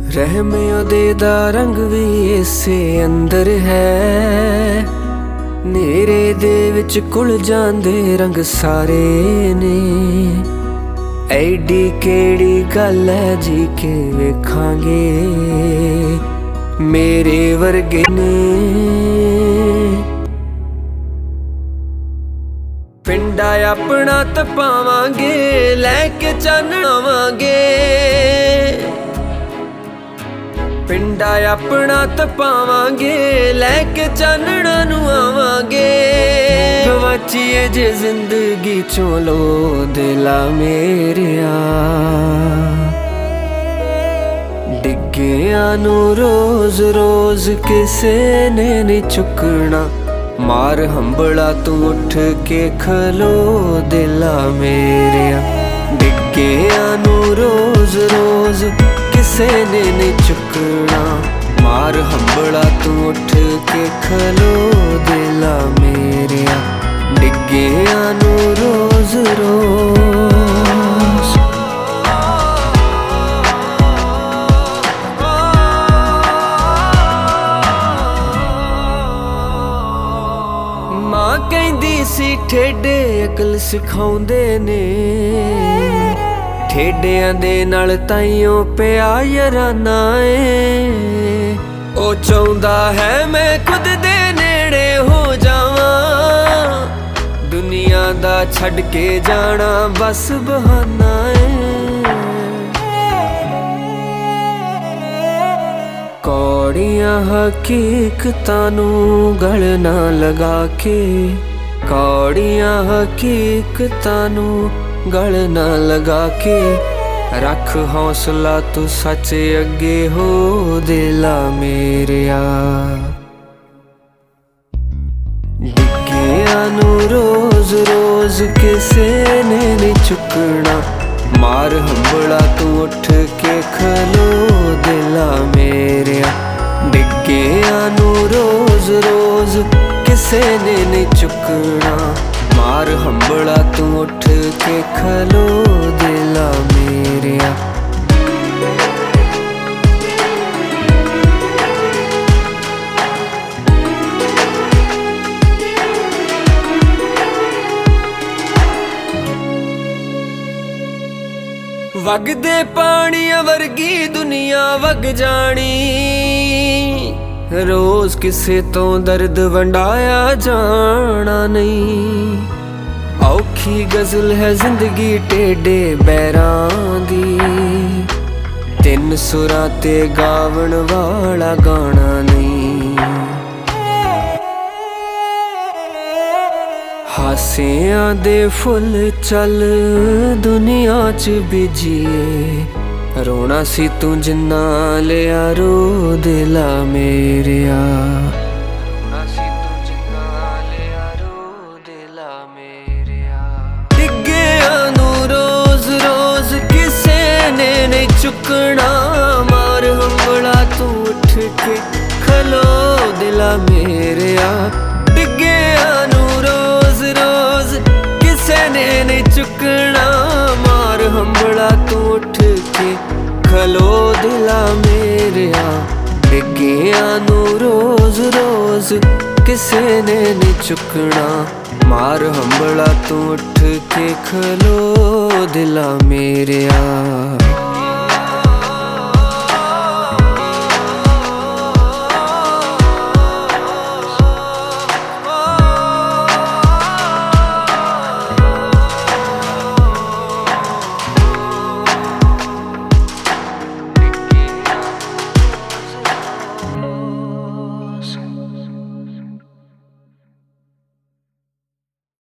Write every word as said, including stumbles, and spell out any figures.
रहमे ओदे दा रंग भी इसे अंदर है। नेरे दे विच कुल जांदे रंग सारे ने। ऐडी केड़ी गल है जी के वेखांगे मेरे वर्गे ने। पिंडा अपना तपावांगे लैके चानवांगे। पिंडा अपना तपावांगे लैके चानणा नू आवांगे। गवाचीए जे जिंदगी चों लो दिला मेरिया। डिग्गियां नू रोज रोज किसे ने नहीं चुकना। मार हंबड़ा तू उठ के खलो दिला मेरिया। डिग्गियां नू रोज रोज किसे ने नहीं चुकना। मार हंबड़ा तू उठ के खलो दिला मेरिया। डिग्गियां नू रोज रोज मां कहंदी सी ठेडे अकल सिखाउंदे ने। ठेडियां दे नाल ताइयों पिया याराना ए। ओ चाहुंदा है मैं खुद दे नेड़े हो जावां। दुनिया दा छड़ के जाना बस बहाना है। कौड़ियां हकीकतां नू गल ना लगा के। कौड़ियां हकीकतां नू गल ना लगा के। रख हौसला तू सच अगे हो दिला मेरिया। डिग्गियां नू रोज रोज किसे ने नहीं चुकना। मार हंबड़ा तू उठ के खलो दिला मेरिया। डिग्गियां नू रोज रोज किसे ने नहीं चुकना। मार हंबड़ा तू उठ के खलो दिला मेरिया। वगदे पानिया वर्गी दुनिया वग जानी। रोज किसे तो दर्द वंडाया जाना नहीं। औखी गजल है जिंदगी टेढ़े बैरां दी। तिन सुरां ते गावण वाला गाना नहीं। हासियां दे फुल चल दुनिया च बिजिए। रोना सी तू जिन्ना लिया रो दिला मेरिया। रोना सी तू जिन्ना लिया रो दिला मेरिया। डिग्गियां नू रोज रोज किसे ने नहीं चुकना। मार हंबड़ा तू उठ के खलो दिला मेरिया। डिग्गियां नू रोज रोज किसे ने नहीं चुकना। मार हंबड़ा तू उठ के खलो दिला मेरिया। डिग्गियां नू रोज रोज किसे ने नहीं चुकना। मार हंबड़ा तू उठ के खलो दिला मेरिया।